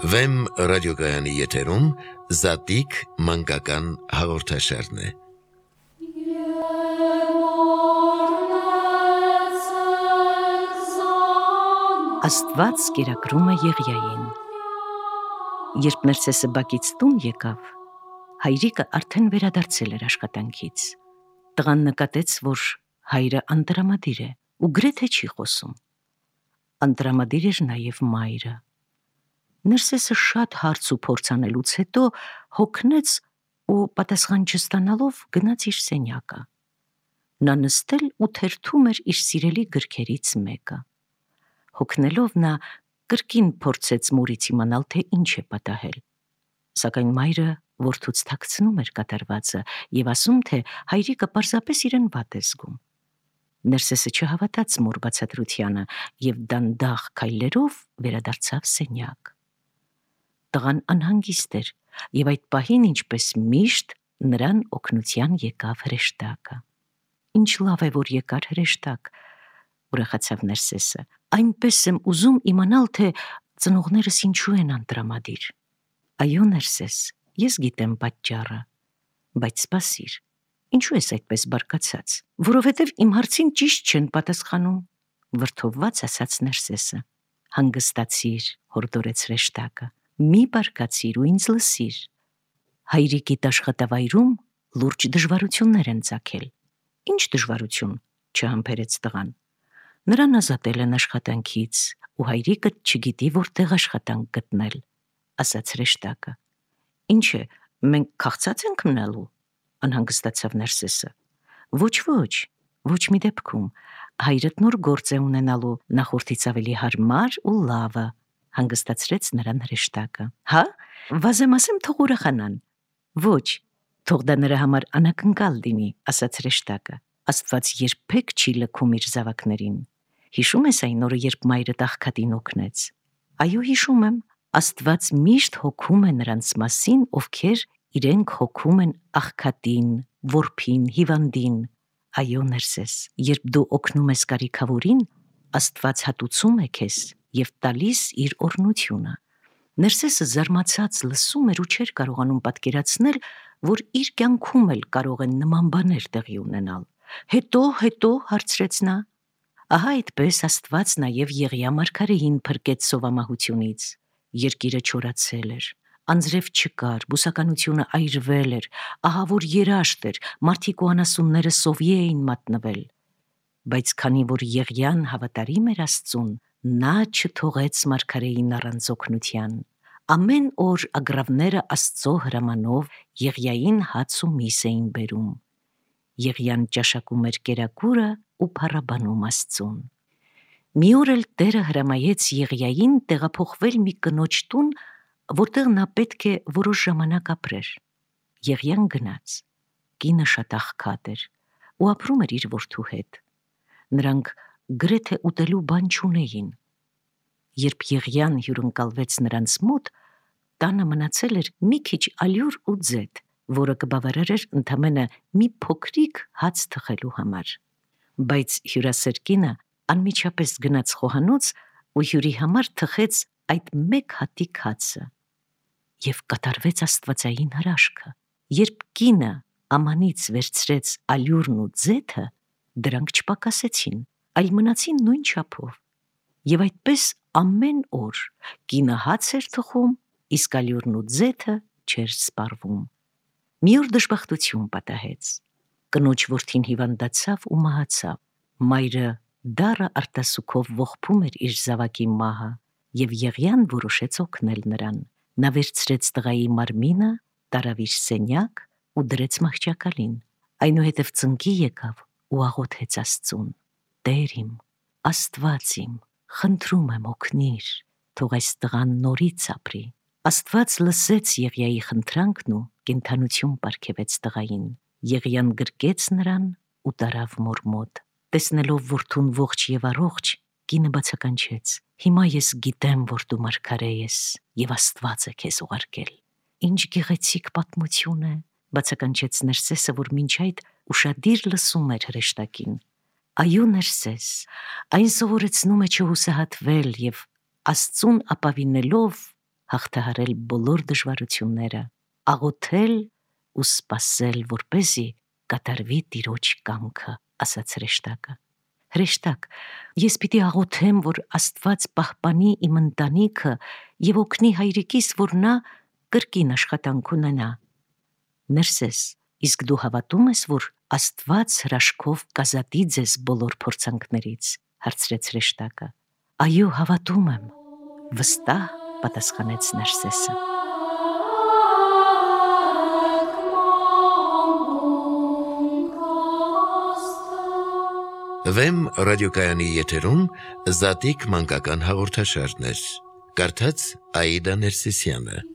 Վեմ ռադիոգայանի եթերում Զատիկ մանկական հաղորդաշարն է։ Աստված կերակրում է Եղիային։ Երբ Ներսեսը բակից տուն եկավ, հայրիկը արդեն վերադարձել էր աշխատանքից։ Տղան նկատեց, որ հայրը անտրամադիր է ու գրեթե չի խոսում։ Անտրամադիր էր նաև մայրը։ Ներսեսը շատ հարց ու փորձ անելուց հետո հոգնեց ու պատասխան չստանալով գնաց իր սենյակը։ Նա նստել ու թերթում էր իր սիրելի գրքերից մեկը։ Հոգնելով նա կրկին փորձեց մորից իմանալ, թե ինչ է պատահել, սակայն մայրը որդուց թաքցնում էր կատարվածը և ասում, թե հայրիկը պարզապես իրեն վատ է զգում։ Ներսեսը չհավատաց մոր բացատրությանը և դանդաղ քայլերով վերադարձավ սենյակ։ Տղան անհանգիստ էր և այդ պահին, ինչպես միշտ, նրան օգնության եկավ հրեշտակը։ Ինչ լավ է, որ եկար հրեշտակ, ուրախացավ Ներսեսը։ Այնպես եմ ուզում իմանալ, թե ծնողներս ինչու են անտրամադիր։ Այո, Ներսես, ես գիտեմ պատճառը, բայց սպասիր, ինչու ես այդպես բարկացած, որովհետև իմ հարցին ճիշտ չեն պատասխանում, վրդովված ասաց Ներսեսը։ Հանգստացիր, հորդորեց հրեշտակը, մի բարկացիր ու ինձ լսիր։ Հայրիկիդ աշխատավայրում լուրջ դժվարություններ են ծագել։ Ինչ դժվարություն, չհամբերեց տղան։ Նրան ազատել են աշխատանքից ու հայրիկը չգիտի որտեղ աշխատանք գտնել, ասաց հրեշտակը։ Ինչ է, մենք քաղցած ենք մնալու, անհանգստացավ Ներսեսը։ Ոչ մի դեպքում, հայրդ նոր գործ է ունենալու, նախորդից ավելի հարմար ու լավը, հանգստացրեց նրան հրեշտակը։ Հա, վազեմ ասեմ թող ուրախանան։ Ոչ, թող դա նրա համար անակնկալ լինի, ասաց հրեշտակը։ Աստված երբեք չի լքում իր զավակներին։ Հիշում ես այն օրը, երբ մայրդ աղքատին օգնեց։ Այո, հիշում եմ, Աստված միշտ հոգում է նրանց մասին, ովքեր իրենք հոգում են աղքատին, որբին, հիվանդին։ Այո, Ներսես, երբ դու օգնում ես կարիքավորին, Աստված հատուցում է քեզ և տալիս իր օրհնությունը։ Ներսեսը զարմացած լսում էր ու չէր կարողանում պատկերացնել, որ իր կյանքում էլ կարող են նման բաներ տեղի ունենալ։ Հետո հարցրեց նա։ Ահա այդպես Աստված նաև Եղիա մարգարեին փրկեց սովամահությունից։ Երկիրը չորացել էր, անձրև չկար, բուսականությունը այրվել էր, ահավոր երաշտ էր, մարդիկ ու անասունները սովի էին մատնվել։ Բայց քանի որ Եղիան հավատարիմ էր Աստծուն, նա չթողեց մարգարեին առանց օգնության։ Ամեն օր ագռավները Աստծո հրամանով Եղիային հաց ու միս էին բերում։ Եղիան ճաշակում էր կերակուրը ու փառաբանում Աստծուն։ Մի օր էլ Տերը հրամայեց Եղիային տեղափոխվել մի կնոջ տուն, որտեղ նա պետք է որոշ ժամանակ ապրեր։ Եղիան գնաց։ Կինը շատ աղքատ էր ու ապրում էր իր որդու հետ։ Նրանք գրեթե ուտելու բան չունեին։ Երբ Եղիան հյուրընկալվեց նրանց մոտ, տանը մնացել էր մի քիչ ալյուր ու ձեթ, որը կբավարարեր ընդամենը մի փոքրիկ հաց թխելու համար։ Բայց հյուրասեր կինը անմիջապես գնաց խոհանոց ու հյուրի համար թխեց այդ մեկ հատիկ հացը։ Եվ կատարվեց աստվածային հրաշքը։ Երբ կինը ամանից վերցրեց ալյուրն ու ձեթը, դրանք չպակասեցին, այլ մնացին նույն չափով։ Եվ այդպես ամեն օր կինը հաց էր թխում, իսկ ալյուրն ու ձեթը չէր սպառվում։ Մի օր դժբախտություն պատահեց։ Կնոջ որդին հիվանդացավ ու մահացավ։ Մայրը դառը արտասուքով ողբում էր իր զավակի մահը, եւ Եղիան որոշեց օգնել նրան։ Նա վերցրեց տղայի մարմինը, տարավ իր սենյակ ու դրեց մահճակալին։ Այնուհետև ծնկի եկավ ու աղոթեց Աստծուն. Տեր իմ, Աստված իմ, խնդրում եմ օգնիր, թող այս տղան նորից ապրի։ Աստված լսեց Եղիայի խնդրանքն ու կենդանություն պարգևեց տղային։ Եղիան գրկեց նրան ու տարավ մոր մոտ։ Տեսնելով որդուն ողջ եւ առողջ, կինը բացականչեց. Հիմա ես գիտեմ, որ դու մարգարե ես եւ Աստված է քեզ ուղարկել։ Ինչ գեղեցիկ պատմություն է, բացականչեց Ներսեսը, որ մինչ այդ ուշադիր լսում էր հրեշտակին։ Այո, Ներսես, այն սովորեցնում է չհուսահատվել եւ Աստծուն ապավինելով հաղթահարել բոլոր դժվարությունները, աղոթել ու սպասել, որպեսզի կատարվի Տիրոջ կամքը, ասաց հրեշտակը։ Հրեշտակ, ես պիտի աղոթեմ, որ Աստված պահպանի իմ ընտանիքը եւ օգնի հայրիկիս, որ նա կրկին աշխատանք ունենա։ Ներսես, իսկ դու հավատում ես, որ Աստված հրաշքով կազատի ձեզ բոլոր փորձանքներից, հարցրեց հրեշտակը։ Այո, հավատում եմ, վստահ պատասխանեց Ներսեսը։ Վեմ ռադիոկայանի եթերում Զատիկ մանկական հաղորդաշարներ։ Կարդաց Աիդա Ներսիսյանը։